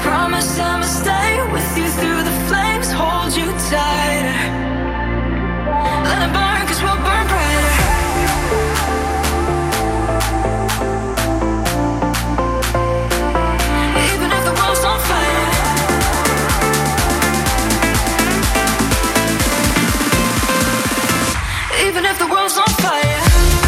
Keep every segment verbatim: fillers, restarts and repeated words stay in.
Promise I'ma stay with you through the flames, hold you tighter. Let it burn, cause we'll burn brighter. Even if the world's on fire. Even if the world's on fire.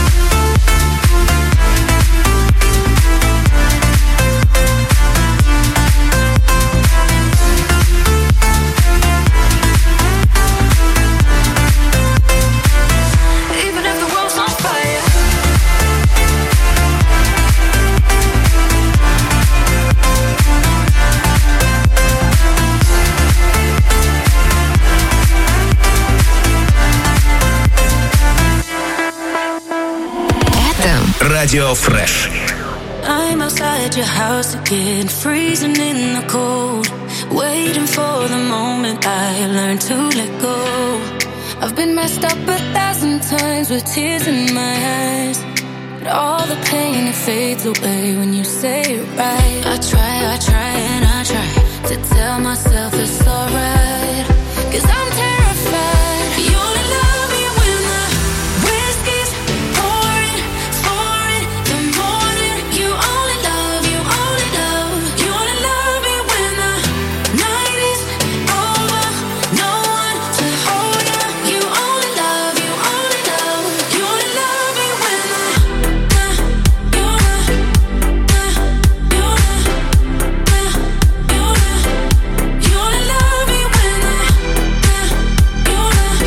Radio Fresh. I'm outside your house again, freezing in the cold, waiting for the moment I learn to let go. I've been messed up a thousand times with tears in my eyes, but all the pain, it fades away when you say it right. I try, I try and I try to tell myself it's alright, cause I'm terrified. You only love me when the whiskey's pouring, pouring the morning. You only love, you only love, you only love me when the night is over. No one to hold you. You only love, you only love, you only love me when the you you you you only love me when the you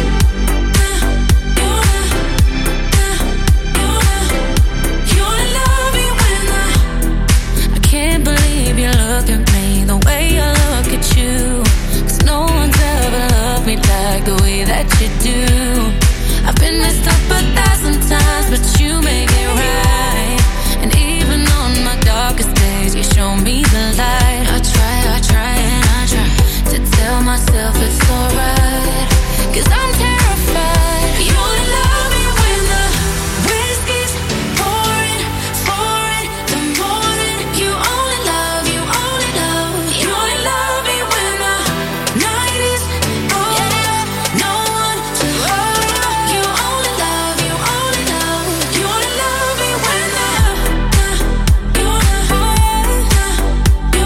you only love me when the I can't believe you look at me the way I look at you, 'cause no one's ever loved me like the way that you do. I've been messed up a thousand times, but you make it right. And even on my darkest days, you show me the light. I try, I try and I try to tell myself it's alright, 'cause I'm terrified. You only love me when the whiskey's pouring, pouring the morning. You only love, you only love, you only love me when the night is over. No one to hold you. You only love, you only love, you only love me when the you you you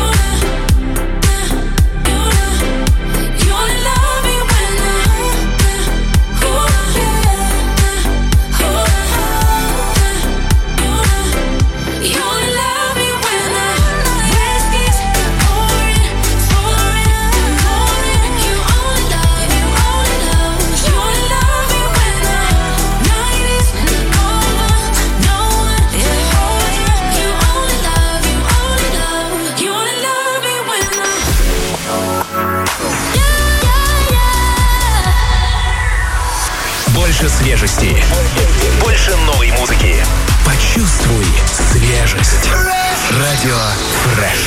you only love me when the you you only love me when the whiskey's pouring, pouring the morning. You only love, you only love, you only love me when the night is over. No one to hold you. You only love, you only love, you only love me when the yeah, yeah, yeah. Больше свежести. Больше новой музыки. Почувствуй свежесть. Radio Fresh.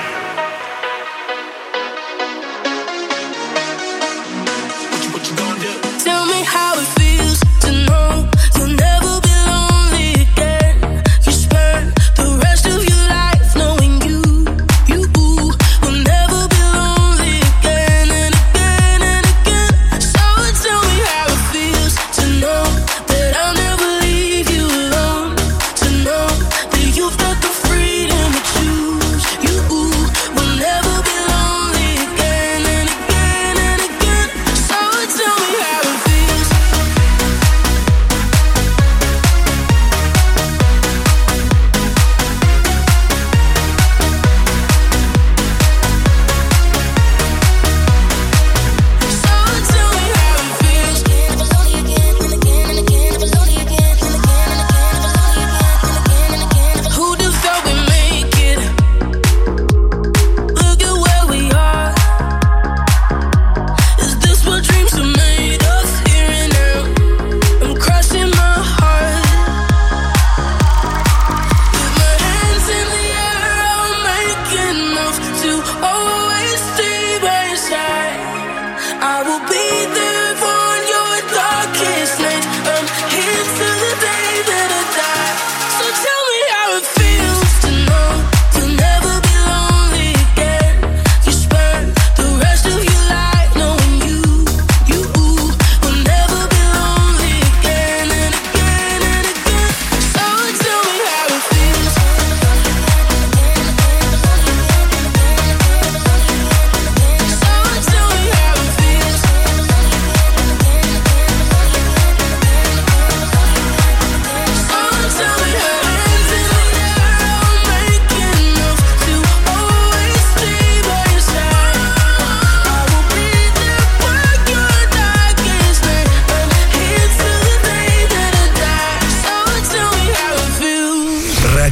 Tell me how it feels to know you'll never be lonely again. You spend the rest of your life knowing you, you will never be lonely again and again and again. So tell me how it feels to know that I'll never leave you alone. To know that you've got the freedom to choose. You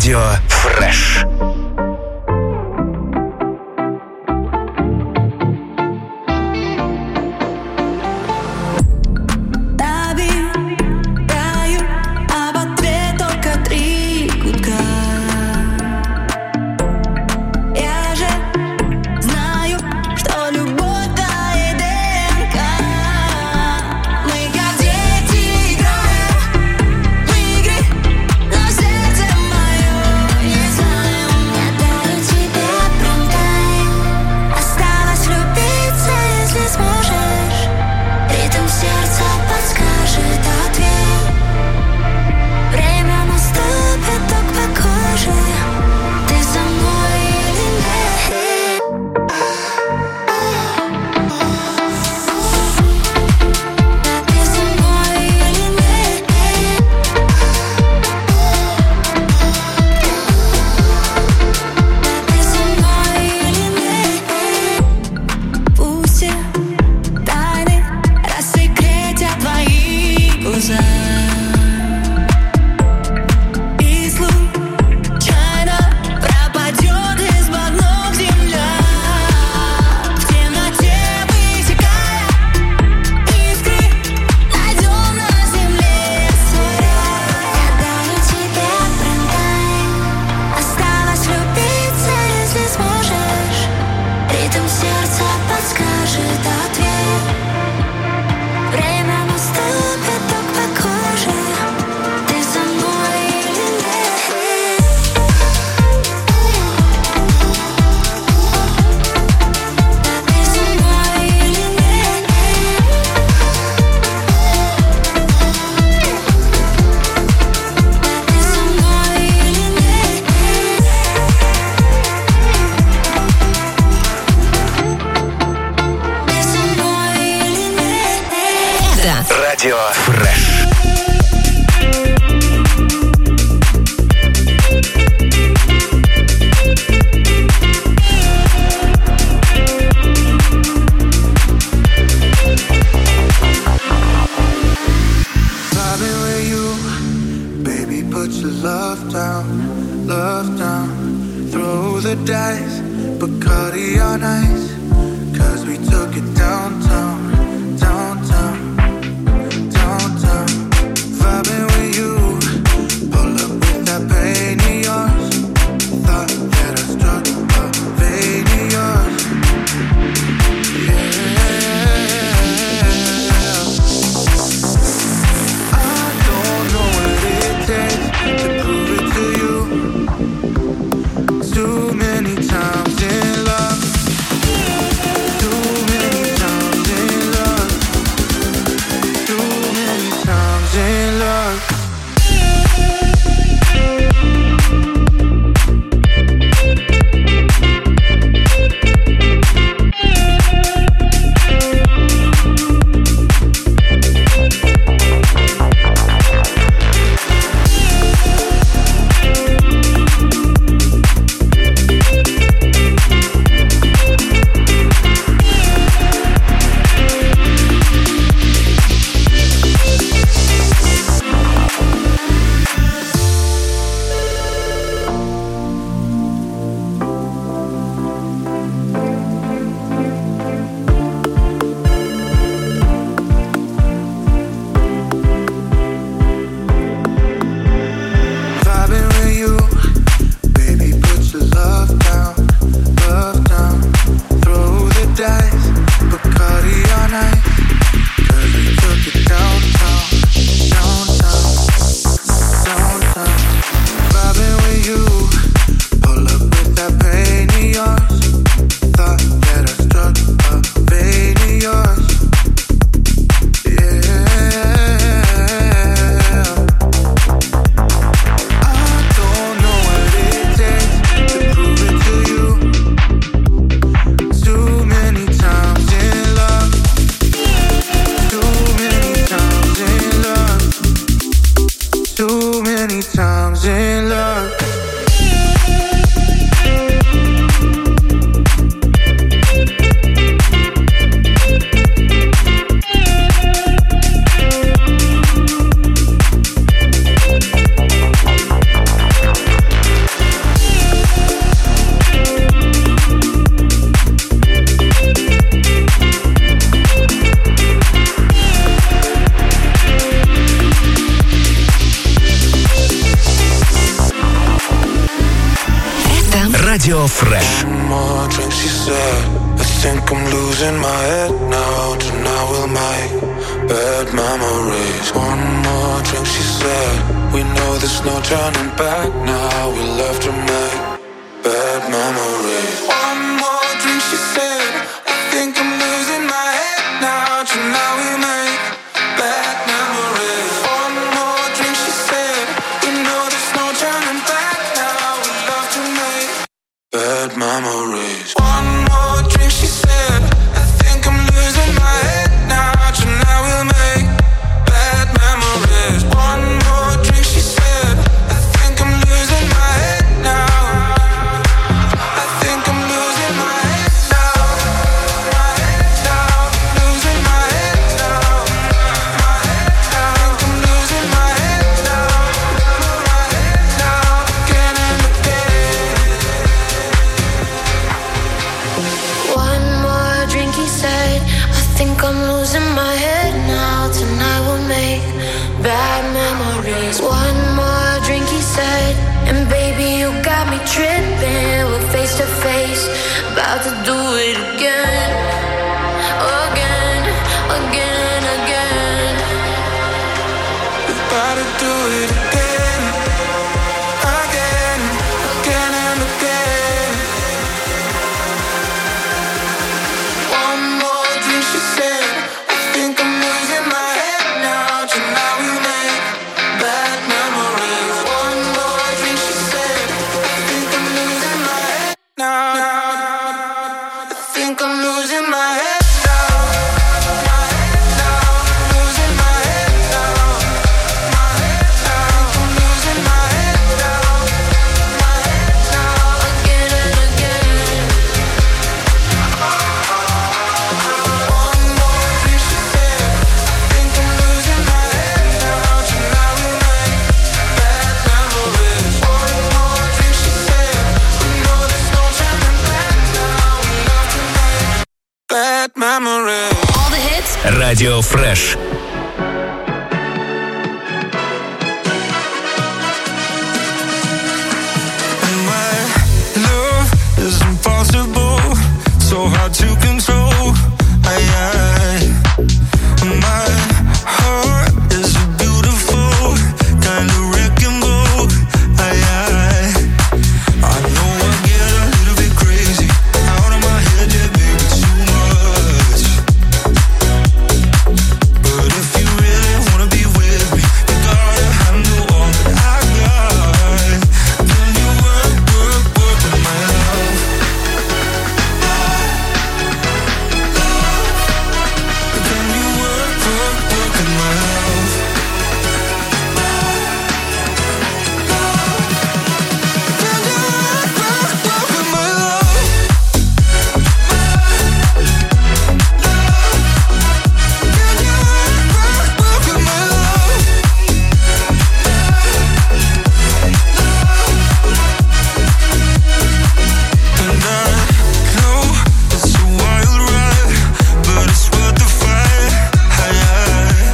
Радио Фреш. Радио Фреш. Put your love down, love down. Throw the dice, Bacardi on ice. Cause we took it downtown, downtown, downtown. Radio Fresh. One more drink, she said. I think I'm losing my head now. Tonight we'll make bad memories. One more drink, she said. We know there's no turning back now. We love to make bad memories. One more drink, she said. I think I'm losing my head now. Tonight we'll make bad memories. One more drink, she said. We know there's no turning back now. We love to make bad memories. One more drink, she said. I think I'm losing my head now. Tonight we'll make bad memories. One more drink, she said. I think I'm losing my head now. I think I'm losing my head now. My head now. Losing my head now. My head now. I think I'm losing my head now. My head now. Again and again. One more drink, he said. I think I'm losing my head now. Tonight we'll make bad memories. One more drink, he said. And baby, you got me tripping. We're face to face, about to do it again. Again, again, again. About to do it again. Again, again and again. One more drink, she said. I think I'm losing my head now. Tonight we make bad memories. One more drink, she said. I think I'm losing my head now. I think I'm losing my head now. My head now. Losing my head now. My head now. I think I'm losing my head now. My head now. Again and again. One more drink, she said. I think I'm losing my head now. Tonight we make bad memories. One more drink, she said. We know there's no turning back now. We love to make bad memories. All the hits. Radio Fresh. My love is impossible, so hard to control. I, I, my heart is a beautiful kind of wrecking ball. I, I, I know I get a little bit crazy, out of my head, yeah, baby, too much. But if you really wanna be with me, you gotta handle all that I got. Can you work, work, work with my love? Can you work, work, work with my love? Can you work, work, work with my love? Can you work, work, work with my love? And I know it's a wild ride, but it's worth the fight. Aye, aye.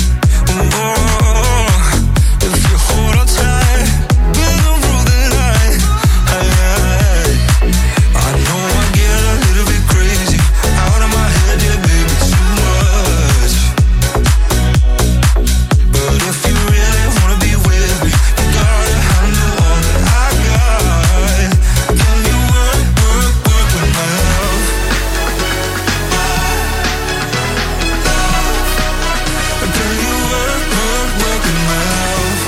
Oh, if you hold on tight, we're gonna rule the night. Aye, aye. I know I get a little bit crazy, out of my head, yeah, baby, too much. But if you really wanna be with me, you gotta handle all that I got. Can you work, work, work with my love? Can you work, work, work with my love?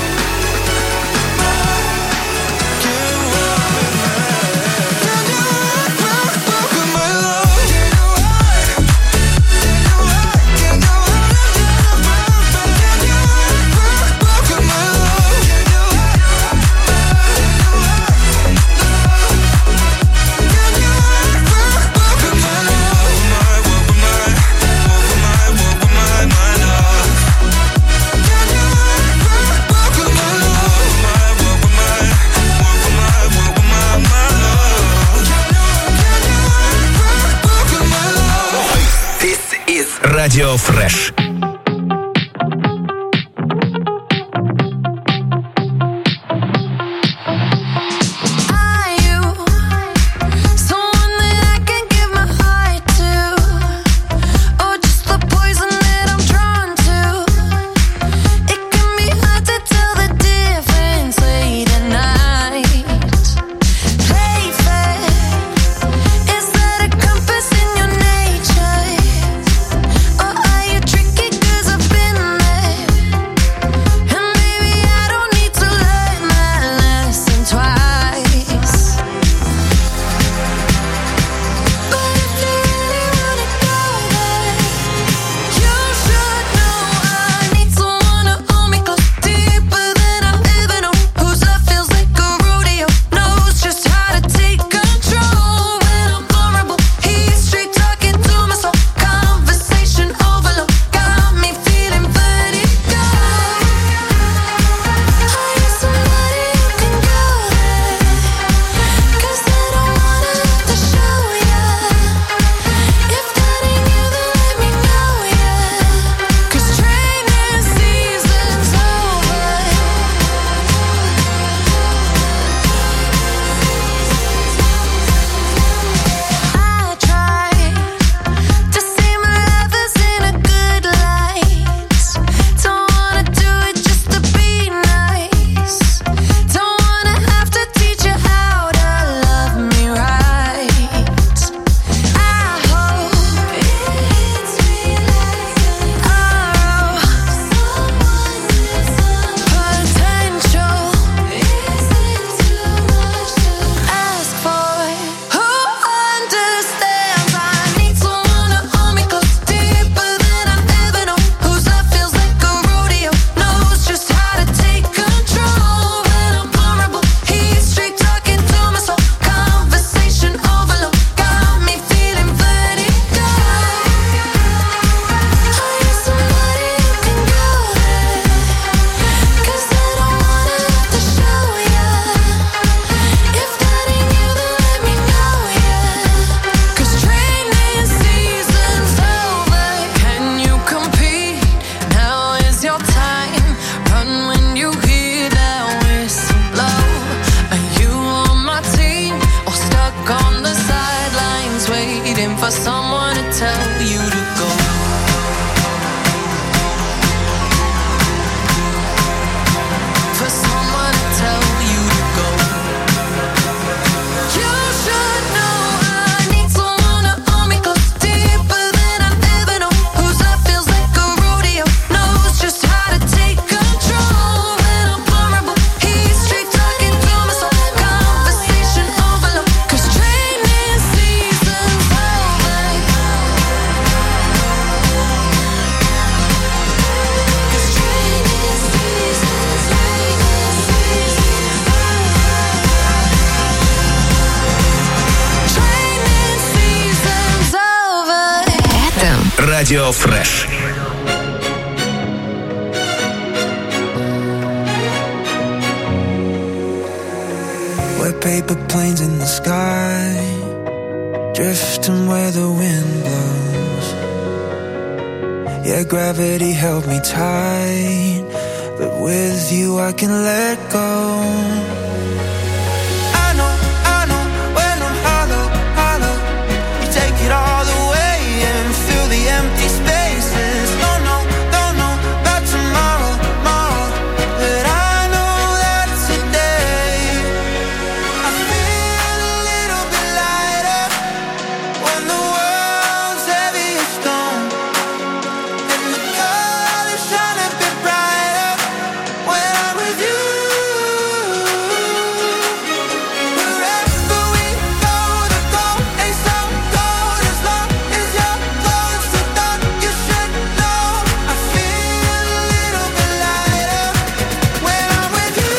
Can you work with my love? Can you work, work, work with my love? Can you work? Can you work? Can you work? Can you work, work, work with my love? Can you work? Can you work? Can you work, work, work with my love? My, work with my, work with my, work with my, my love. Can you work, work, work with my love? My, work with my, work with my, work with my, my love. Can you, can you work, work, work with my love? This is Radio Fresh. Are you someone to tell you to go. For someone to tell you to go. You should know I need someone to hold me close, deeper than I've ever known. Whose love feels like a rodeo, knows just how to take control. When I'm vulnerable, he's straight talking to my soul. Conversation overload, 'cause training season's over. 'Cause training season's Training season's over. Это Радио Фреш. We're paper planes in the sky, drifting where the wind blows. Yeah, gravity held me tight, but with you I can let go. I know, I know, when I'm hollow, hollow, you take it all away and fill the empty spaces. Don't know, don't know about tomorrow, tomorrow, but I know that today I feel a little bit lighter when the world's heavy as stone, and the colors shine a bit brighter when I'm with you. Wherever we go, the goal ain't so cold as long as you're close. So thought you should know I feel a little bit lighter when I'm with you.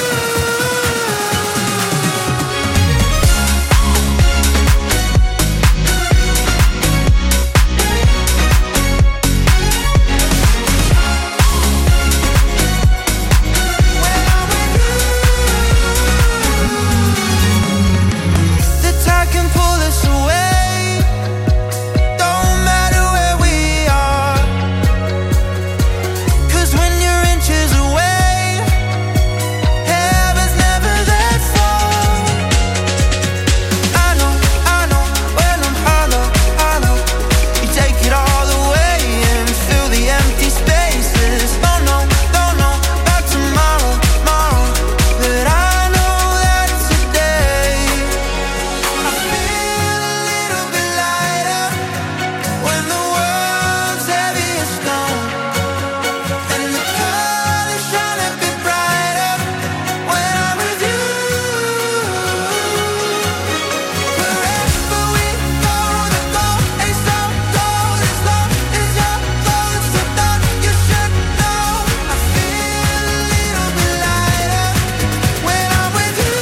The tide can pull us away, don't matter where we are, 'cause when you're inches away, heaven's never that far. I know, I know, when I'm hollow, hollow, you take it all away and fill the empty spaces. Don't know, don't know about tomorrow, tomorrow, but I know that today I feel a little bit lighter when the world's heavy as stone, and the colors shine a bit brighter when I'm with you. Wherever we go, the goal ain't so cold as long as you're close. So thought you should know I feel a little bit lighter when I'm with you.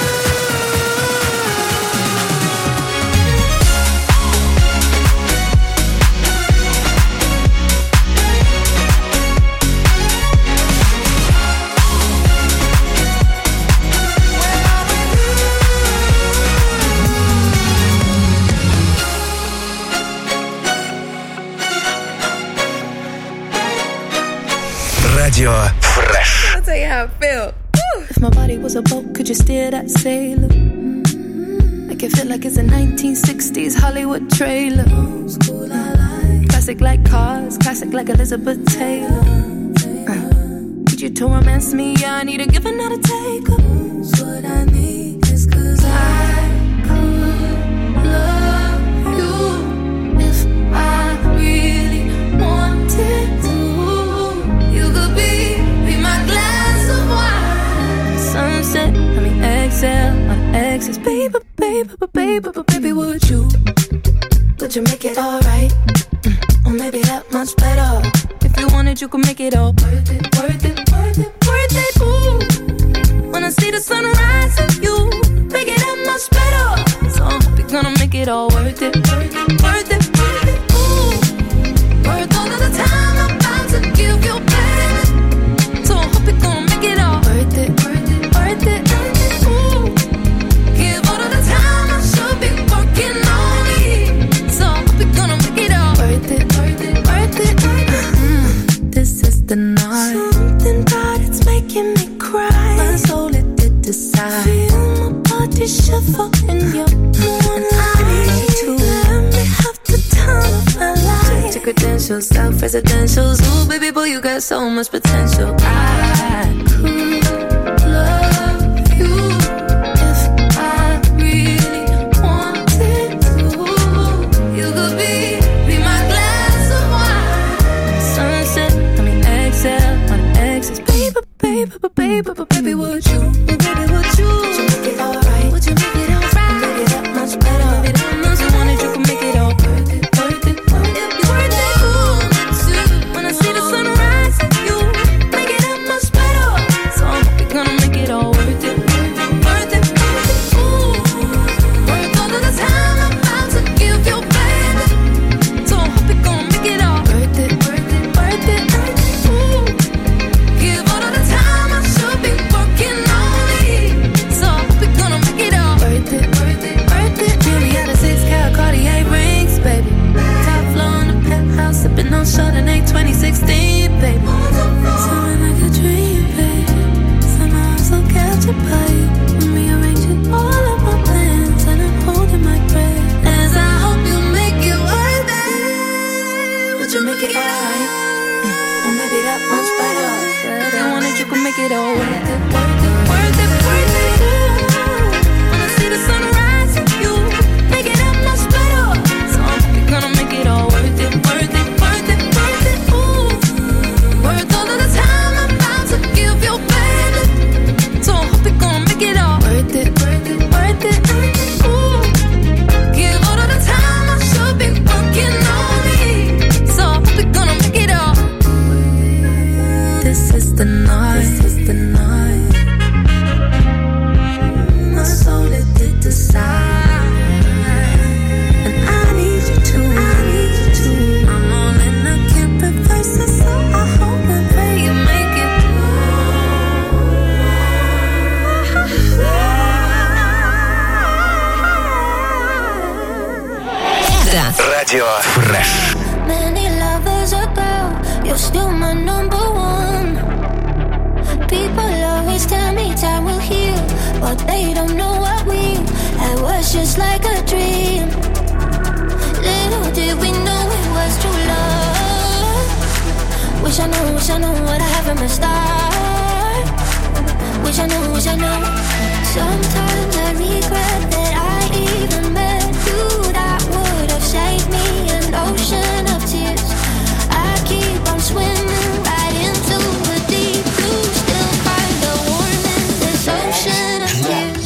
Радио Фреш. I'll tell you how I feel. If my body was a boat, could you steer that sailor? Make it feel like it's a nineteen sixties Hollywood trailer. Classic like cars, classic like Elizabeth Taylor. Uh, Need you to romance me, yeah, I need a give and not a take. What I need is 'cause I could love you if I really wanted to. You could be, be my glass of wine. Sunset, I mean exhale, my exes. Baby, baby, baby, baby, would you? Would you make it alright? Mm, or maybe that much better. If you wanted, you could make it all worth it, worth it, worth it, worth it. Ooh, when I see the sunrise of you, make it that much better. So I hope you're gonna make it all worth it, worth it, worth it, worth it. Ooh, worth all of the time I'm about to give you, baby. So I hope you're gonna make it all worth it, worth it, worth it, worth it. Ooh, give all of the time I should be working on me. So I hope you're gonna make it all worth it, worth it, worth it. Mm, this is the night. Something about it's making me cry. My soul it did decide. Feel my body shiver in your moonlight. I need you to let me have residential, self-residentials. Ooh, baby boy, you got so much potential. I could love you if I really wanted to. You could be, be my glass of wine. Sunset, I mean exhale, on exes. Baby, baby, baby, baby, baby, would you? Baby, would you? Would you make it alright? Would you make it alright? Make it that much better. Make it that much. You wanted, you can make it all worth it, worth it, worth it, worth it. Ooh, too. When I see the sunrise, you make it that much better. So I'm gonna make it all worth it, worth it, worth it, worth it. Ooh, worth all of the time I'm about to give you, baby. So I hope you're gonna make it all worth it, worth it, worth it, worth it. Ooh, give all of the time I should be working on me. So I hope you're gonna make it all worth it, worth it, worth it. Jimmy had a six-carat Cartier rings, baby. Top floor in the penthouse, sipping on Chardonnay twenty sixteen, baby. Someone like a dream, baby. Somehow I'm so captured by you. I'm rearranging all of my plans and I'm holding my breath as I hope you make it worth it. Would you make it alright? Yeah. Or maybe that much better. If you wanted, you could make it all worth it, worth it, worth it, worth it. Ooh, when I see the sunrise, you make it that much better. So I hope you're gonna make it all worth it, worth it, worth it, worth it. Ooh, worth all of the time I'm about to give you, baby. So I hope you're gonna make it all worth it, worth it, worth it, worth it. Ooh, give all of the time I should be working on me. So I hope you're gonna make it all. This is the night, this is the night. My soul it did decide, and I need you to, I need you to. I'm all in, I can't reverse it, so I hope and pray you make it. Радио Фреш. Many lovers ago, you're still my number one. People always tell me time will heal, but they don't know what we had was just like a dream. Little did we know it was true love. Wish I knew, wish I knew what I have from the start. Wish I knew, wish I knew. Sometimes I regret that I even met you. That would have saved me an ocean of tears. I keep on swimming right into the deep blue, still kinda warm in this ocean of tears.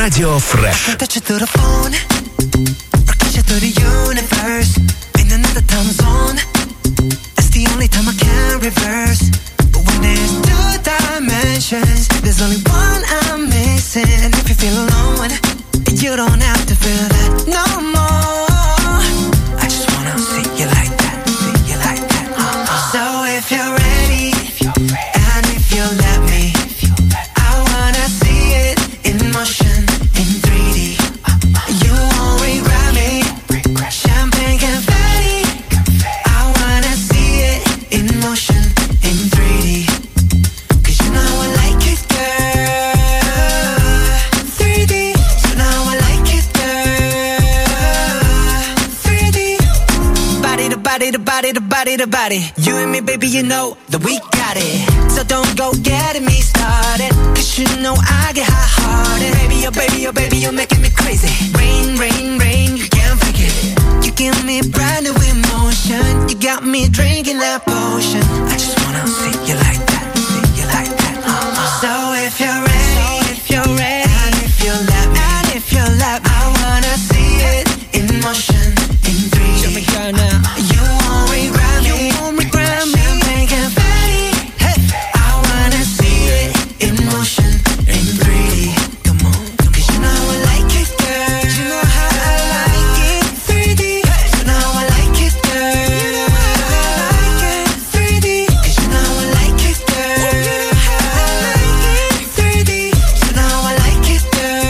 Radio Fresh. I touch you through the phone, or catch you through the universe. In another time zone, that's the only time I can reverse. But when there's two dimensions, there's only one I'm missing. And if you feel alone, you don't have to feel that no more. I just wanna see you like that, see you like that. Uh-uh. So if you're ready, if you're ready, and if you let me, if you let me, I wanna see it in motion, in three D. You won't regret me. Champagne confetti. I wanna see it in motion, in three D. Cause you know I like it, girl. three D. So now I like it, girl. three D. Body to body to body to body to body. You and me, baby, you know that we got it. So don't go getting me started. Cause you know I get hot-hearted. Baby, oh baby, oh baby, you're making me crazy. Rain, rain, rain, you can't fake it. You give me brand new emotion. You got me drinking that potion. I just wanna see you like that, see you like that. Uh-uh. So if you're ready, so if you're ready, and if you let me, and if you let me, I wanna see it in motion, in three D. Show me girl now. You won't regret me, you won't regret me. Champagne confetti. Hey, I wanna see it in motion, in three D. Come on, come on. Cause you know I like it, girl. You know how I like it, three D. So now I like it, girl. You know how I like it, three D. Cause you know I like it, girl. You know how I like it, three D. So now I like it,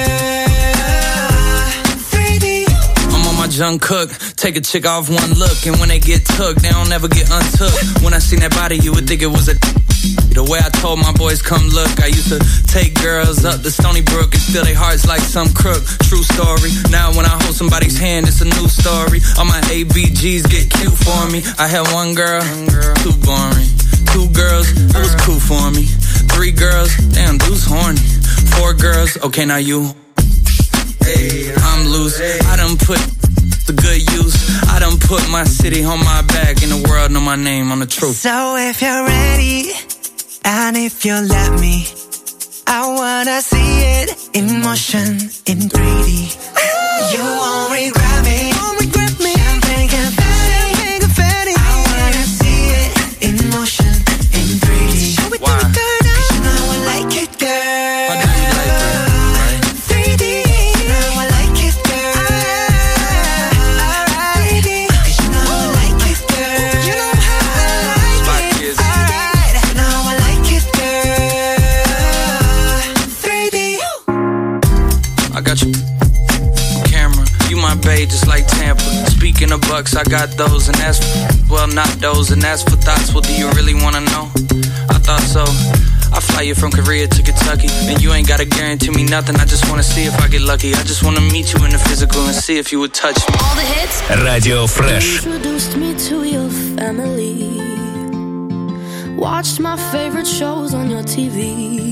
girl. three D. I'm on my Jung Cook, take a chick off one look, and when they get took, they don't ever get untook. When I seen that body, you would think it was a the way I told my boys come look. I used to take girls up to Stony Brook and steal their hearts like some crook. True story. Now when I hold somebody's hand, it's a new story. All my A B Gs get cute for me. I had one girl, too boring. Two girls, it was cool for me. Three girls, damn, dude's horny. Four girls, okay, now you. I'm loose. I done put the good use. I done put my city on my back, and the world know my name on the truth. So if you're ready, and if you let me, I wanna see it in motion, in three D. You won't regret me, won't regret me. Champagne confetti, champagne confetti. I wanna see it in motion, in three D. Show it to me, girl, now. Cause you know I like it, girl. Why do you like it, right? three D. You know I like it, girl. Alright. three D. Cause you know I like it, girl. You know how I like it. Alright. You know I like it, girl. three D. I got you camera, you my babe just like Tampa. Speaking of bucks, I got those, and that's well not those, and that's for thoughts. Well, do you really wanna know? I thought so. I fly you from Korea to Kentucky, and you ain't gotta guarantee me nothing. I just wanna see if I get lucky. I just wanna meet you in the physical and see if you would touch me. All the hits. Radio Fresh. Introduced me to your family. Watched my favorite shows on your T V.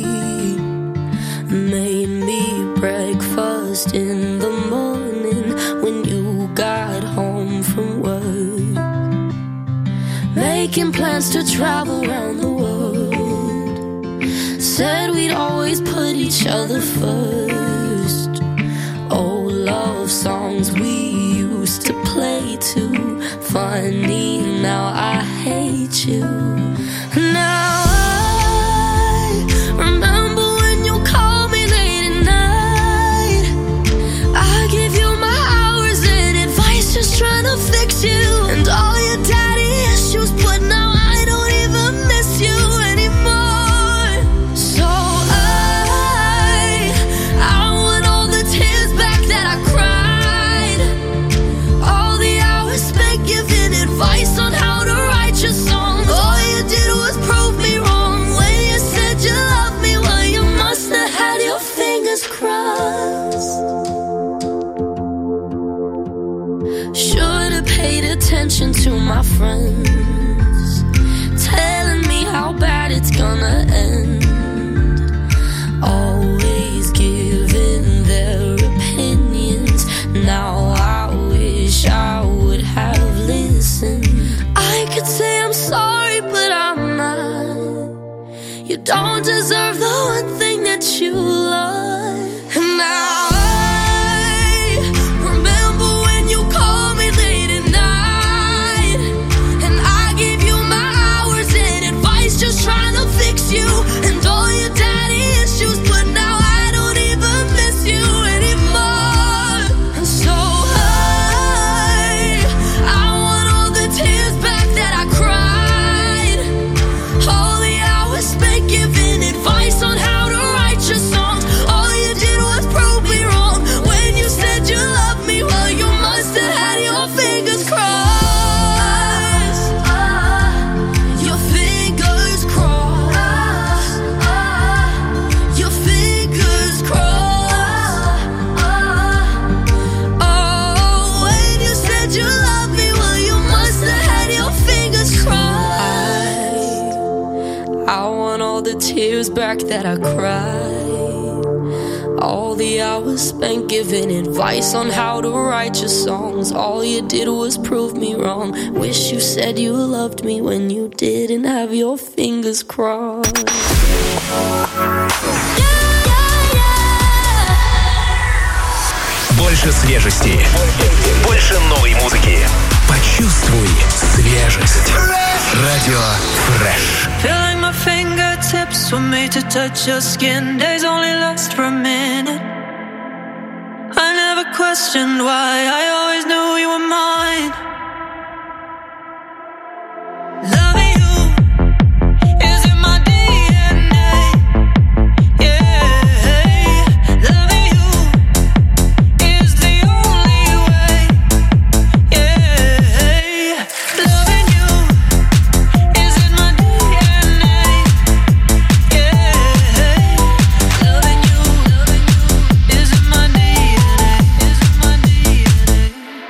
Made me breakfast in the morning when you got home from work. Making plans to travel around the world. Said we'd always put each other first. Old love songs we used to play too. Funny, now I hate you. Now I remember when you called me late at night. I give you my hours and advice, just trying to fix you and all your daddy issues, but now I don't even miss you anymore. So I, I want all the tears back that I cried, all the hours spent giving advice on how to write your songs. All you did was prove me wrong when you said you loved me. Well, you must have had your fingers crossed. Should've paid attention to my friends, telling me how bad it's gonna end. Always giving their opinions. Now I wish I would have listened. I could say I'm sorry, but I'm not. You don't deserve the one thing that you love. And now tears back that I cried. All the hours spent giving advice on how to write your songs. All you did was prove me wrong. Wish you said you loved me when you didn't have your fingers crossed. Больше свежести, больше новой музыки. Почувствуй свежесть. Радио Фреш. Feel like my fingertips were made to touch your skin. Days only last for a minute. I never questioned why. I always knew you were mine. Loving you is in my D N A. Yeah, loving you is the only way. Yeah, loving you is in my D N A. Yeah, loving you, loving you is in my D N A. Is in my D N A.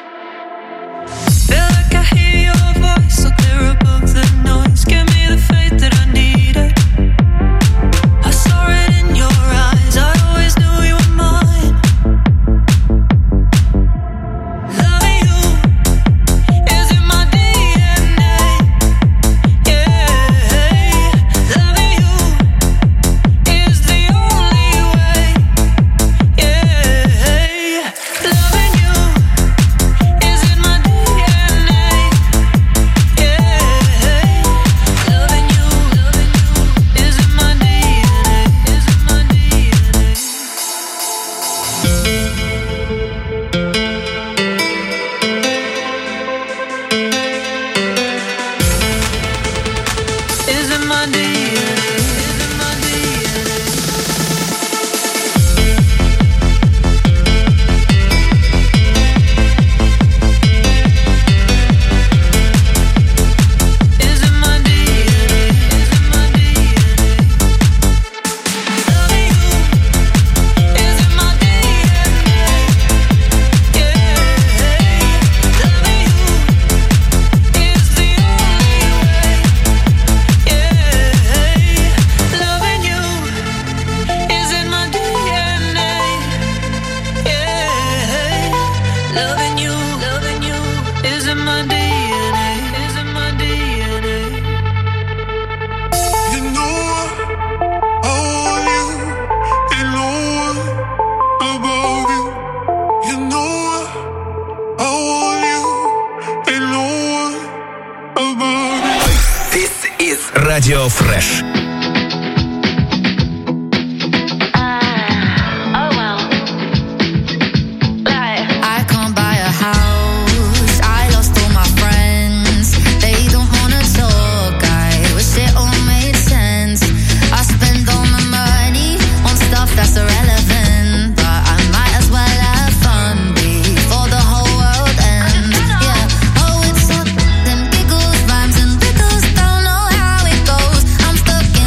Feel like I hear your voice so clear above the noise. Give me the faith that I needed. I saw it in your eyes. I always knew you were mine. Loving you is in my D N A. Yeah, loving you is the only way. Yeah, loving you is in my D N A. Yeah, loving you, loving you is in my D N A. Is in my D N A. Is in my D N A. Is in my D N A. Is in my D N A. Is in my D N A. Loving you is in my D N A. Yeah, loving you is the only way. Yeah, loving you is in my D N A. Yeah, loving you, loving you is in my D N A. Is in my D N A. You know I want you, ain't no one above you. You know I want you, ain't no one above you. This is Radio Fresh. I can't buy a house. I lost all my friends. They don't wanna talk. I wish it all made sense. I spend all my money on stuff that's irrelevant, but I might as well have fun before the whole world ends. Yeah. Oh, it's all them giggles, rhymes and riddles. Don't know how it goes. I'm stuck in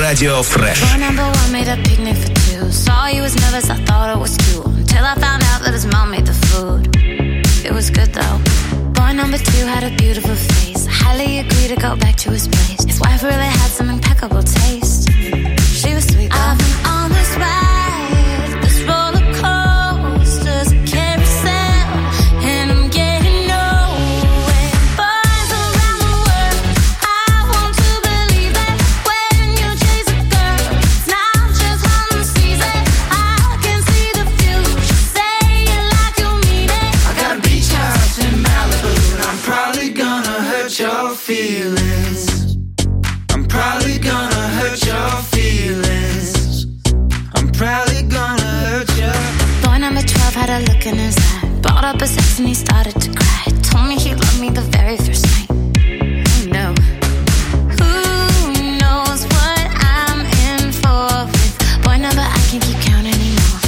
Radio Fresh. Boy number one made a picnic for two. Saw he was nervous, I thought it was cute. Until I found out that his mom made the food. It was good though. Boy number two had a beautiful face. I highly agreed to go back to his place. His wife really had some impeccable taste. She was sweet though. I've been on this ride, this roller coaster's a carousel, and I'm getting nowhere. Boys around the world, I want to believe that when you chase a girl, it's not just one season. I can see the future, say it like you mean it. I got a beach house in Malibu, and I'm probably gonna hurt your feelings. I'm probably gonna hurt your feelings. I'm probably gonna hurt you. Boy number twelve had a look in his eye. Brought up his ex and he started to cry. Told me he loved me the very first night. Oh no. Who knows what I'm in for with boy number I can't keep count anymore.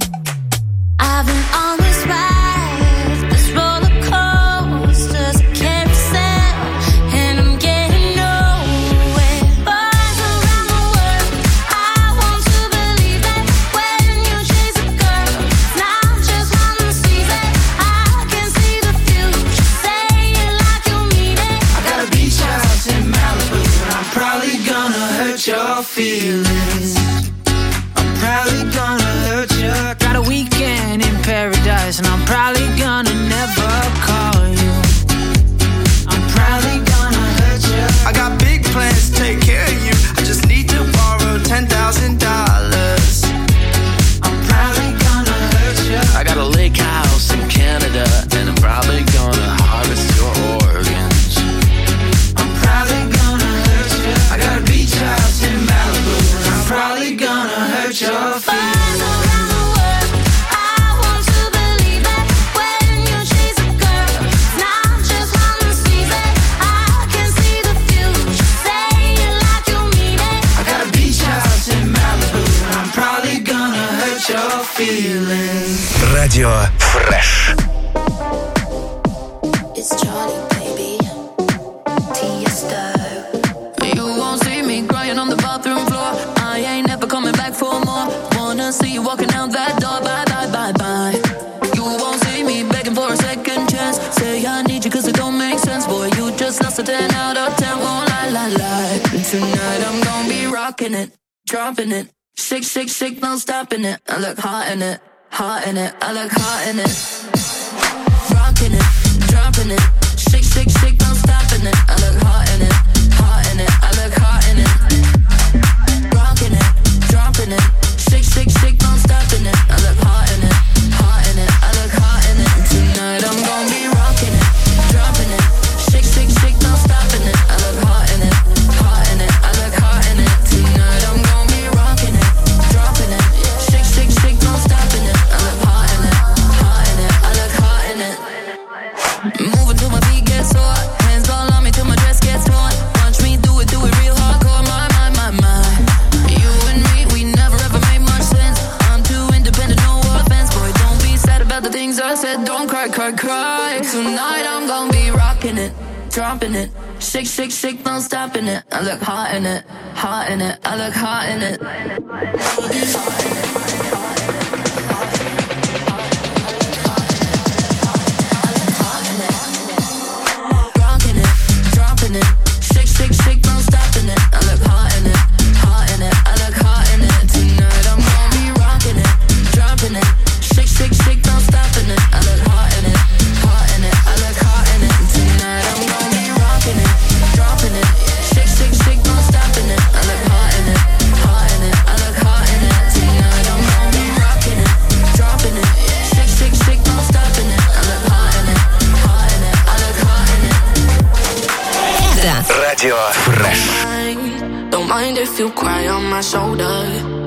I've been on this ride, this roller coaster's a carousel, and I'm getting nowhere. Boys around the world, I want to believe that when you chase a girl, it's not just one season. I can see the future, say it like you mean it. I got a beach house in Malibu, and I'm probably gonna hurt your feelings. I'm probably gonna hurt you. Got a weekend in paradise, and I'm probably gonna never call you. I'm probably gonna hurt you. I got big plans to take care of you. I just need to borrow ten thousand dollars. I'm probably gonna hurt you. I got a lake house in Canada, and I'm probably gonna harvest your organs. I'm probably gonna hurt you. I got a beach house in Malibu, and I'm probably gonna hurt your feelings. Boys around the world, I want to believe that when you chase a girl, it's not just one season. I can see the future, say it like you mean it. I got a beach house in Malibu, and I'm probably gonna hurt your feelings. Radio Fresh. It's Charlie, baby. Tiesto. You won't see me crying on the bathroom floor. I ain't never coming back for more. Wanna see you walking out that door. Bye, bye, bye, bye. You won't see me begging for a second chance. Say I need you cause it don't make sense. Boy, you just lost a ten out of ten. Won't lie, lie, lie. Tonight I'm gonna be rocking it, dropping it. Shake, shake, shake, no stopping it. I look hot in it, hot in it. I look hot in it. Rocking it, dropping it. Shake, shake, shake, no stopping it. I look hot in it, hot in it. I look hot in it. Rocking it, dropping it. Shake, shake, shake, no stopping it. I look hot in it, hot in it. I look hot in it. Tonight I'm gonna be rocking it, dropping it. Shake, shake, shake, no stopping it. I look hot in it, hot in it. I look hot in it. Tonight I'm gonna be rocking it, dropping it. Shake, shake, shake, no stopping it. I look hot in it, hot in it. I look hot in it. Moving till my feet get sore. Hands all on me till my dress gets torn. Watch me do it, do it real hardcore. My, my, my, my. You and me, we never ever made much sense. I'm too independent, no offense. Boy, don't be sad about the things I said. Don't cry, cry, cry. Tonight I'm gonna be rocking it, dropping it. Shake, shake, shake, no stopping it. I look hot in it, hot in it. I look hot in it. Rocking it, dropping it. Shake, shake, shake, no stopping it. I look hot in it, hot in it. I look hot in it. Tonight I'm gonna be rocking it, dropping it. Shake, shake, shake, no stopping it. I look hot in it, hot in it. I look hot in it. Tonight I'm gonna be rocking it, dropping it. Shake, shake, shake, no stopping it. I look hot in it, hot in it. I look hot in it. Tonight I'm gonna be rocking it, dropping it. Shake, shake, shake, no stopping it. I look hot in it, hot in it. I look hot in it. Radio Fresh. Don't mind if you cry on my shoulder.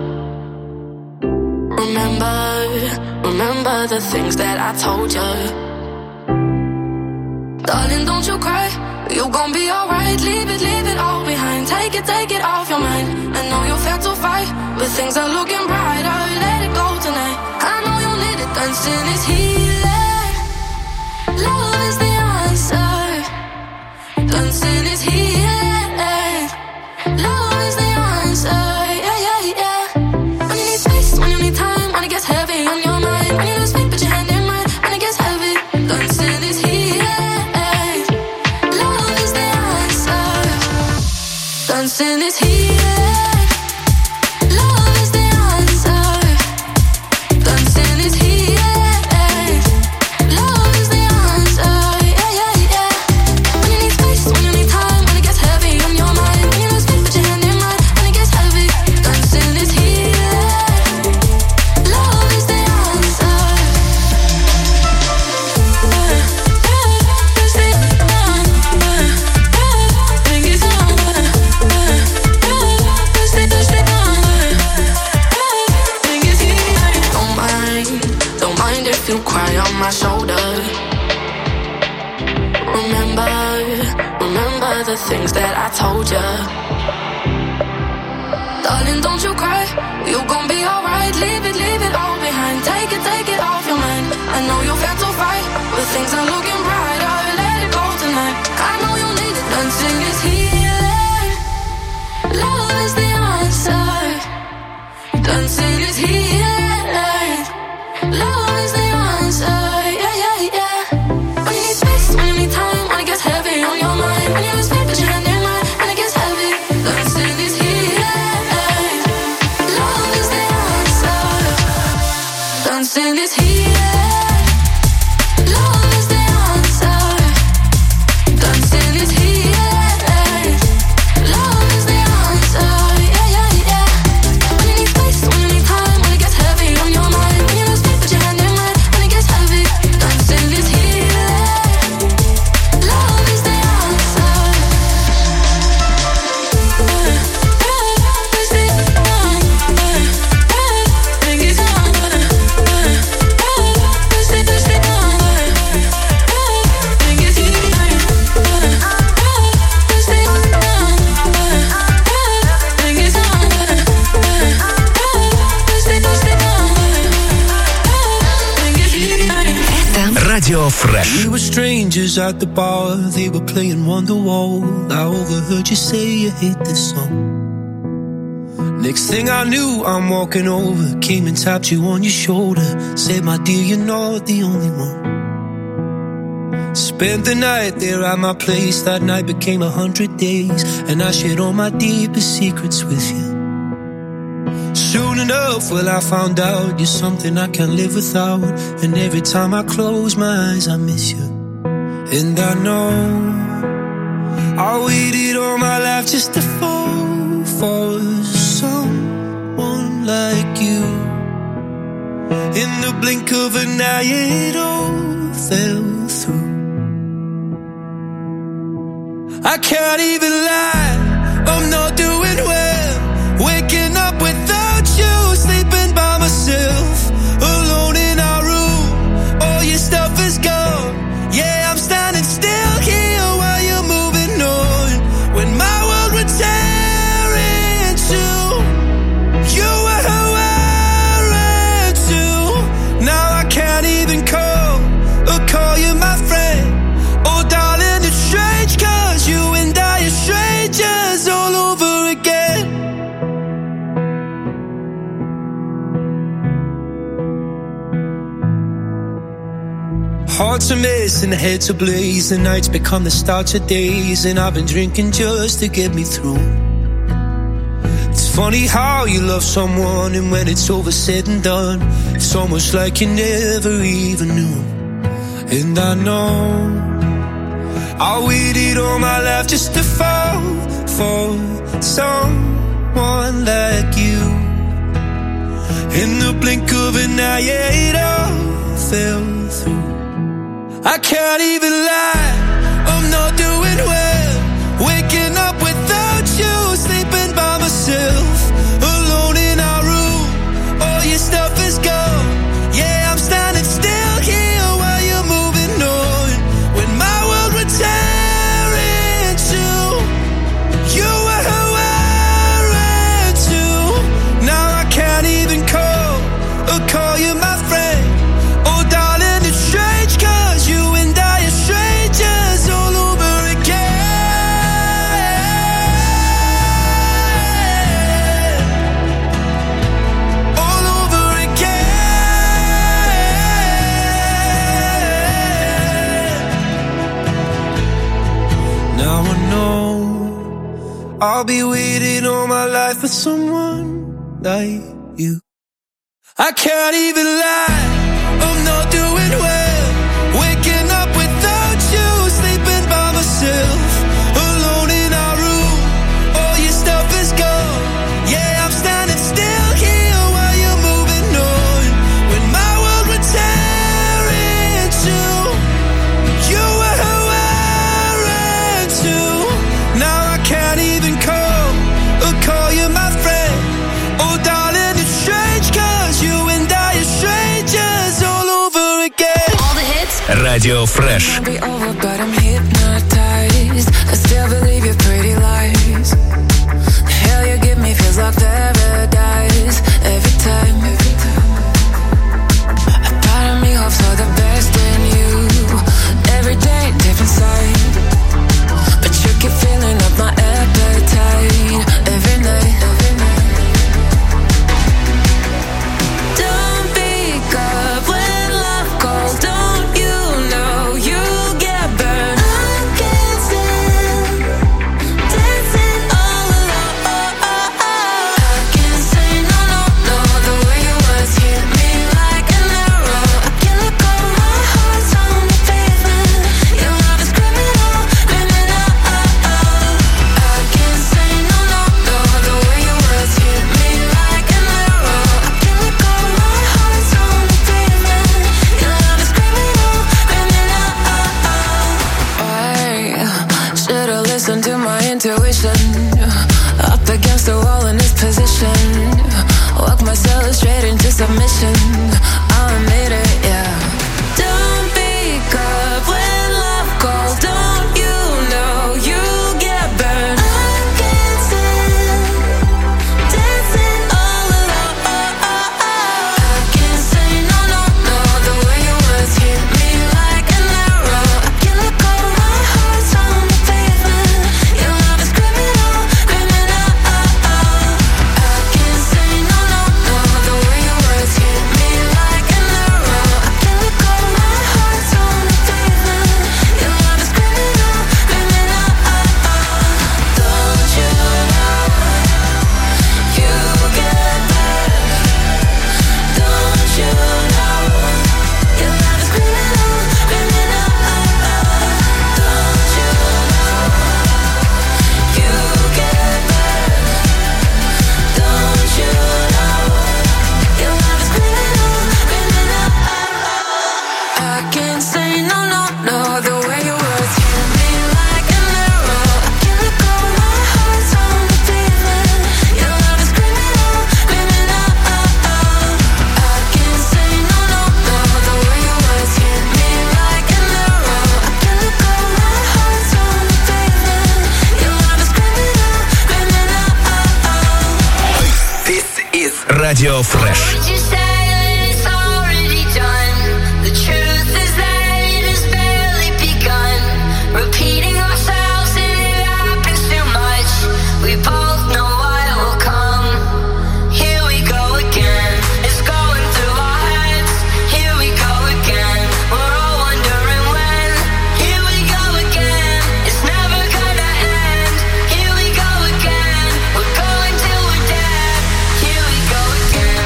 Remember, remember the things that I told you. Darling, don't you cry. You gon' be alright. Leave it, leave it all behind. Take it, take it off your mind. I know you're fed to fight, but things are looking brighter. Let it go tonight. I know you need it. Dancing is healing. Love is the answer. Dancing is healing. Love is the answer. Dancing is healing. Love is the answer. Dancing is healing. Love is the answer. Yeah, yeah, yeah. When you need space, when you need time, when it gets heavy on your mind, when you lose faith, put your hand in mine, when it gets heavy. Dancing is healing. Love is the answer. You cry on my shoulder. Remember, remember the things that I told ya. Darling, don't you cry. You gon' be alright. Leave it, leave it all behind. Take it, take it off your mind. I know you felt so right, but things are looking brighter. Let it go tonight. I know you need it. Dancing is healing. Love is the answer. Dancing is healing. Love is the answer, yeah, yeah, yeah. When you need space, when you need time, when it gets heavy on your mind, when you lose faith, put your hand in mine, when it gets heavy. Dancing is healing. Love is the answer. Dancing is healing. Love is the answer. Dancing is healing. Love is the answer, yeah, yeah, yeah. When you need space, when you need time, when it gets heavy on your mind, when you lose faith, put your hand in mine, when it gets heavy. Dancing is healing. Love is the answer. Radio Fresh. We were strangers at the bar, they were playing Wonderwall. I overheard you say you hate this song. Next thing I knew, I'm walking over, came and tapped you on your shoulder, said, my dear, you're not the only one. Spent the night there at my place, that night became a hundred days, and I shared all my deepest secrets with you. Soon enough, well, I found out you're something I can't live without, and every time I close my eyes, I miss you. And I know I waited all my life just to fall for someone like you. In the blink of an eye, it all fell through. I can't even lie, I'm not doing well. Waking up without you, sleeping by myself, alone in our room, all your stuff is gone. Yeah, I'm standing still here while you're moving on. When my world would tear in two, you were wearing too. Now I can't even call or call you my friend. Oh darling, it's strange, cause you and I are strangers all over again. Hearts are mess and heads are blaze, the nights become the start of days, and I've been drinking just to get me through. It's funny how you love someone, and when it's over said and done, it's almost like you never even knew. And I know I waited all my life just to fall for someone like you. In the blink of an eye, it all fell through. I can't even lie, I'm not doing well. Waking up without you, sleeping by myself, alone in our room, all your stuff is gone. Yeah, I'm standing still here while you're moving on. When my world would tear in two, you were wearing too. Now I can't even call or call you my friend. Oh darling, it's strange, cause you and I are strangers I'll be waiting all my life for someone like you. I can't even lie, I'm not doing well. Waking up without you, sleeping by myself, alone in our room. All your stuff is gone. Yeah, I'm standing still here while you're moving on. When my world would tear in two, you were who I ran to. Now I can't even call or call you my friend. Oh darling, it's strange, cause you and I are strangers all over again. All the hits. Radio Fresh. Be over, but I'm hypnotized. I still believe your pretty lies. The hell you give me feels like paradise. Every time, every time. A part of me hopes for the best in you. Every day, different side. But you keep filling up my appetite. Every night, every night. Don't pick up when love calls. Don't you know you get burned? I can't stand dancing all alone. I can't say no, no, no. The way your words hit me like an arrow. I can't let go, my heart's on the pavement. Your love is criminal, criminal. I can't say no, no, no. The way your words hit me like an arrow. I can't let go, my heart's on the pavement. Your love is criminal, criminal. I should've listened to my intuition. Up against the wall in this position. Walk myself straight into submission. I admit it, yeah. Don't pick up when love calls. Don't you know you get burned? I can't stand dancing all alone. I can't say no, no, no. The way your words hit me like an arrow. I can't let go, my heart's on the pavement. Your love is criminal, criminal. I can't say no, no, no. The way your words hit me like an arrow. I can't let go, my heart's on the pavement. Your love is criminal, criminal. Don't you know you get burned? Don't you know your love is criminal, criminal? Don't you know you get burned? Don't you know your love is criminal, criminal? I can't say no, no, no. The way your words hit me like an arrow. I can't let go, my heart's on the pavement. Your love is criminal, criminal. I can't say no, no, no. The way your words hit me like an arrow. I can't let go, my heart's on the pavement. Your love is criminal, criminal. This is Radio Fresh. Would you say that it's already done? The truth is that it has barely begun. Repeating ourselves and it happens too much. We both know what will come. Here we go again. It's going through our heads. Here we go again. We're all wondering when. Here we go again. It's never gonna end. Here we go again. We're going till we're dead. Here we go again.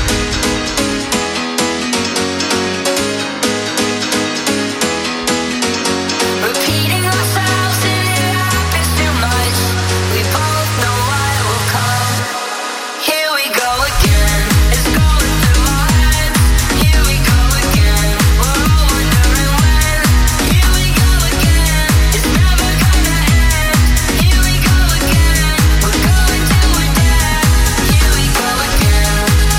Repeating ourselves and it happens too much. We both know what will come. Here we go again. It's going through our heads. Here we go again. We're all wondering when. Here we go again. It's never gonna end. Here we go again. We're going till we're dead. Here we go again.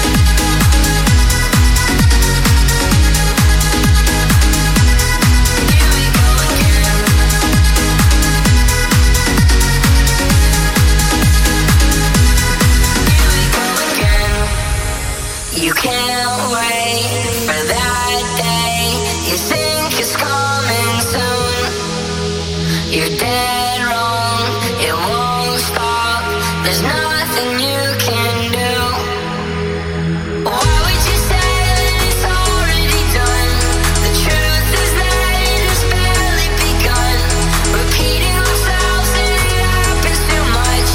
Here we go again. Here we go again. You can't wait for that day. You think it's coming soon. You're dead wrong. It won't stop. There's nothing you can do. Why would you say that it's already done? The truth is that it has barely begun. Repeating ourselves and it happens too much.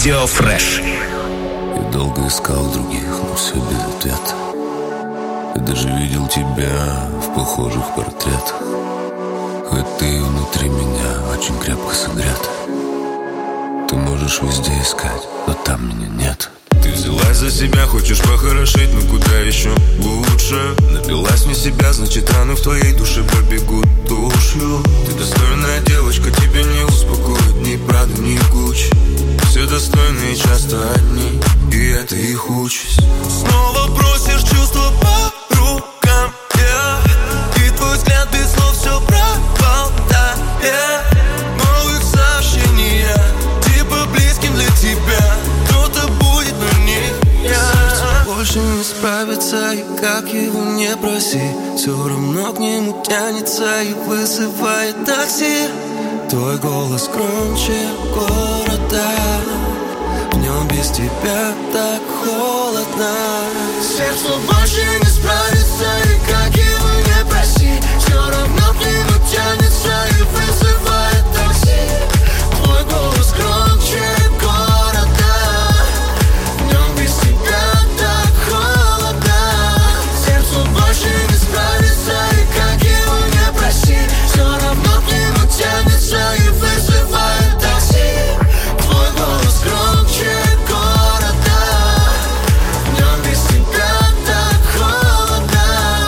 Радио Фреш. Я долго искал других, но все без ответа. Я даже видел тебя в похожих портретах. Хоть ты внутри меня очень крепко согрета. Ты можешь везде искать, но там меня нет. Ты взялась за себя, хочешь похорошеть, но куда еще лучше? Напилась не себя, значит раны в твоей душе побегут тушью. Ты достойная девочка, тебя не успокоит ни Прада, ни Гуччи. Все достойные часто одни, и это их участь. Снова просишь чувства по рукам, yeah. И твой взгляд без слов все пропал, да, yeah. Новых сообщений я, типа близким для тебя. Кто-то будет, но не я. Сердце больше не справится, и как его не проси, все равно к нему тянется и вызывает такси. Твой голос громче города, в нем без тебя так холодно. Сердце больше не справится, и как его не проси, все равно к нему тянется и вызывает такси. Твой голос громче города, в нем без тебя так холодно. Сердце больше не справится, и как его не проси, все равно к нему тянется и вызывает такси. Твой голос громче города, в нем без тебя так холодно.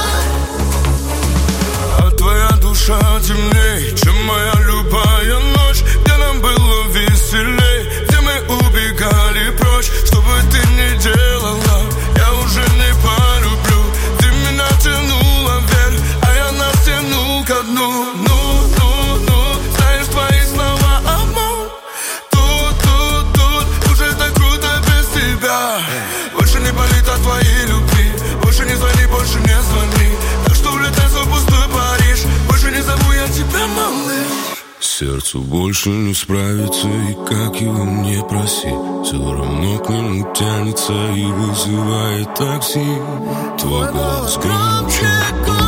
А твоя душа темней, чем моя любая ночь, где нам было веселей, где мы убегали прочь. Что бы ты ни делала, я уже не полюблю. Ты меня тянула вверх, а я нас тянул ко дну. Ну, ну, ну, знаешь, твои слова обман. Тут, тут, тут, уже так круто без тебя. Больше не болит от твоей любви, больше не звони, больше не звони. Так что улетай в свой пустой Париж, больше не зову я тебя, малыш. Сердцу больше не справится, и как его не проси, все равно к нему тянется и вызывает такси. Твой голос громче.